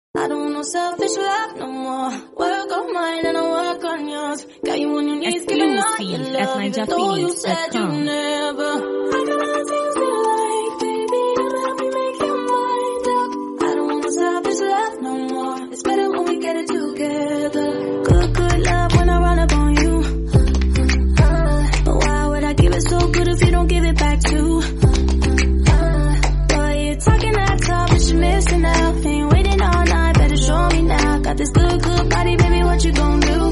I don't want no selfish love no more. Work on mine and I work on yours. Got you on your knees, giving all your love. Even though you said you never. I got all the things that I like, baby. It'll help me make your mind up. I don't want no selfish love no more. It's better when we get it together. Good love when I run up on you. But why would I give it so good if you don't give it back too? Boy, you're talking that talk, but you're missing out. Ain't waiting all night, better show me now. Got this good body, baby, what you gon' do?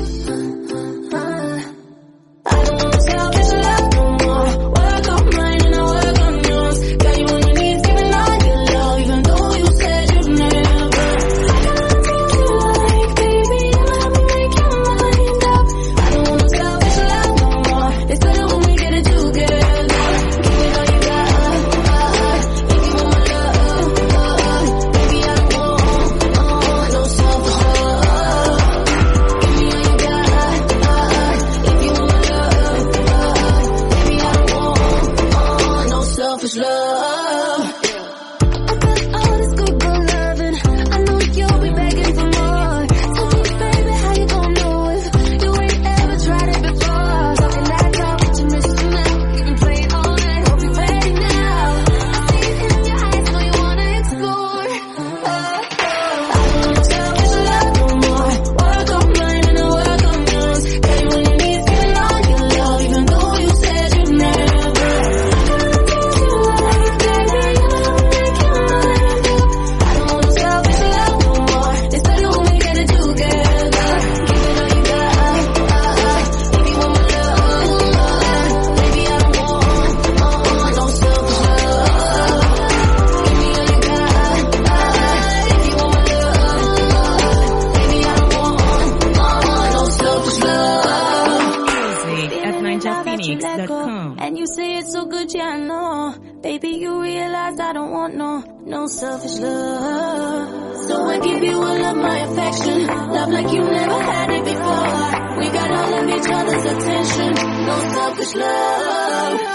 I don't want selfish love no more. Work on mine and I work on yours. Got you on your knees, giving all your love, even though you said you'd never. I got all the things you like, baby, it'll help me make your mind up. I don't want no selfish love no more. It's better when we get it together. Give me all you got, if you want my love, baby, I don't want no selfish love. Give me all you got, if you want my love, baby, I don't want no selfish love. I got all this good loving. I know you'll be begging for more. Tell me, baby, how you gon' know if you ain't ever tried it before? Talking that talk, but you missing out. You can play it all night, hope you're ready now. I see it in your eyes, know you wanna explore. I don't want selfish love no more. Work on mine and I work on yours. Got you on your knees, giving all your love, even though you said you'd never. And you say it's so good, yeah, I know. Baby, you realize I don't want no selfish love. So I give you all of my affection, love like you never had it before. We got all of each other's attention, no selfish love.